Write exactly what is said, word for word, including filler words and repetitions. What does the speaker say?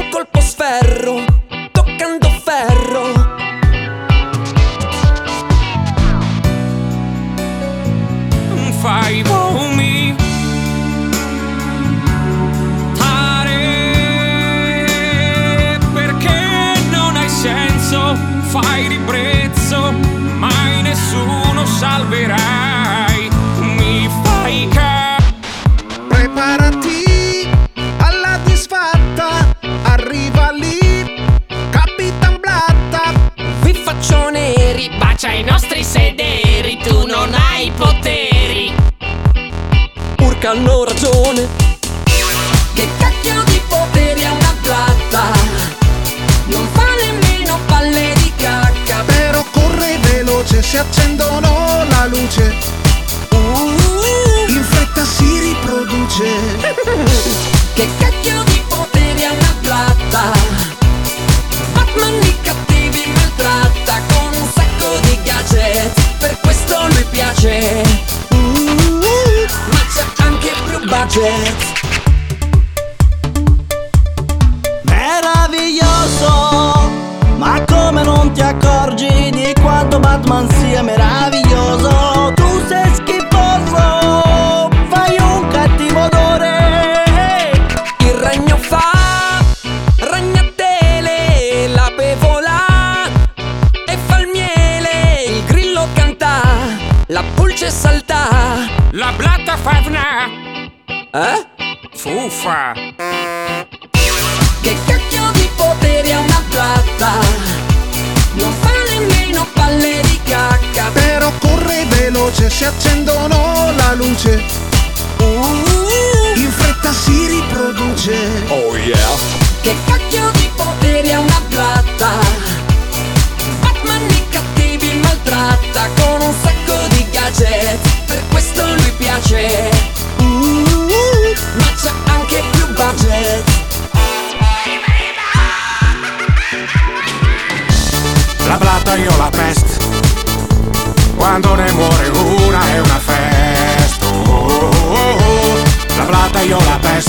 colpo sferro, toccando ferro. Fai nomi, tare, perché non hai senso, fai ribrezzo, mai nessuno salverai, mi fai ca... Preparati alla disfatta, arriva lì, Capitan Blatta. Vi faccio neri, Bacia i nostri sederi, tu non hai poteri. Urca hanno ragione. Che cacchio di poteri ha una blatta? Non fa nemmeno palle di cacca. Però corre veloce, si accendono la luce, uh, in fretta si riproduce. Che cacchio di poteri ha una blatta? Batman i cattivi maltratta con un sacco di gadget, per questo lui piace. uh, Ma c'è anche più budget. Meraviglioso, ma come non ti accorgi di quanto Batman sia meraviglioso? Tu sei schifoso, fai un cattivo odore. Il ragno fa ragnatele, la pevola e fa il miele. Il grillo canta, la pulce salta. La blatta fa vna, Eh? fuffa. Che cacchio di poteri ha una blatta? Non fa nemmeno palle di cacca. Però corre veloce, si accendono la luce, uh, in fretta si riproduce. Oh yeah. Che cacchio di poteri ha una blatta? Batman i cattivi maltratta con un sacco di gadget, per questo lui piace. uh, Ma c'è anche più budget. La blatta io la pest, quando ne muore una è una festa. Oh, oh, oh. La blatta io la pest,